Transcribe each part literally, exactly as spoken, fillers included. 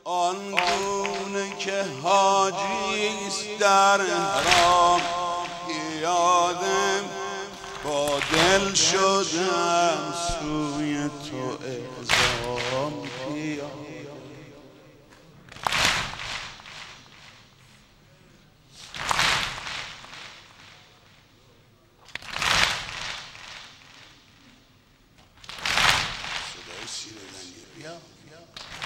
آنگونه که حاجیست در حرام پیاده، با دل شدم سوی تو اعزام پیاده. صدای سیره رنگی بیا بیا.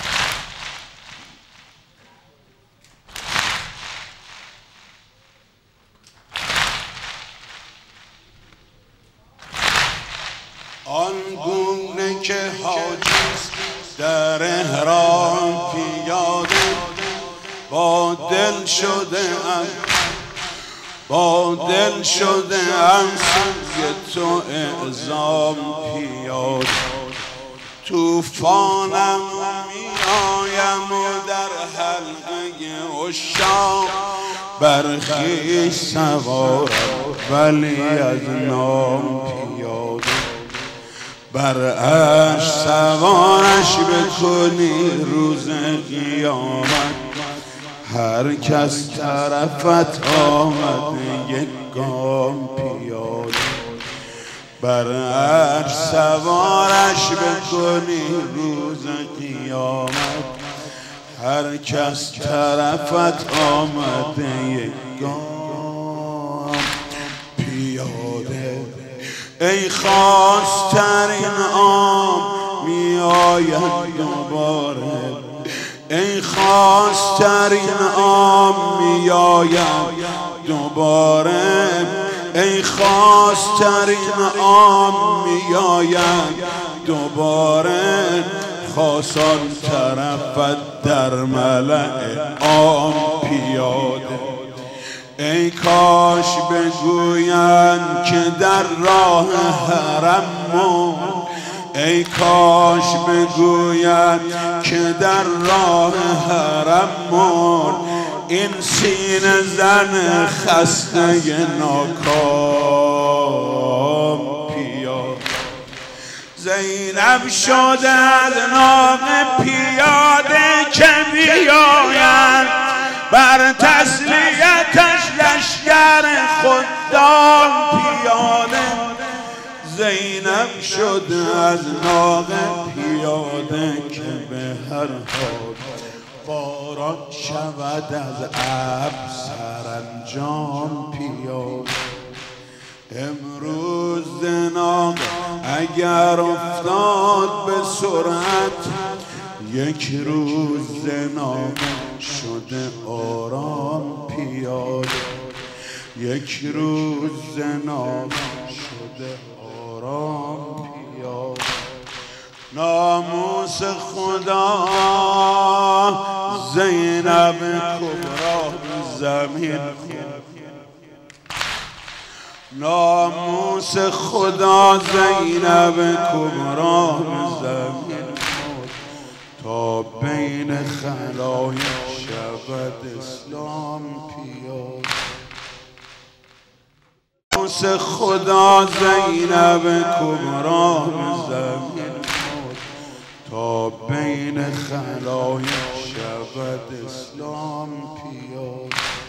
آنگونه که حاجیست در احرام پیاده، با دل شده ام با دل شده ام سوی تو اعزام پیاده. توفانم می آیم و در حلقه عشاق بر خویش سوارم ولی از نام پیاده. بر عرش سوارش بکنی روز قیامت، هر کس طرفت آمده یک گام پیاده. بر عرش سوارش بکنی روز قیامت، هر کس طرفت آمده یک گام پیاده. ای خواسترین عام می آید دوباره، ای خواسترین عام می آید دوباره، ای خواسترین عام می آید دوباره. خواستان طرفت در ملأ عام پیاده. ای کاش بگویند که در راه حرم مرد، ای کاش بگویند که در راه حرم مرد. این سینه زن خسته ناکام پیاده. زینب شده از نام پیاده که بیاید بر تسلیتش لشکر خدام پیاده. زینب شده از ناقه پیاده که به هر حال باران شود از ابر سرانجام پیاده. امروز ناقه اگر افتاد به سرعت، یک روز ناقه شده آرام پیاده. یک روز ناقه شده آرام پیاده. ناموس خدا زینب کبرا زمین، ناموس خدا زینب کبرا زمین، تا بین خلایق شود اسلام پیاده. ناموس خدا زینب کبرا زمین، تا بین خلایق شود اسلام پیاده.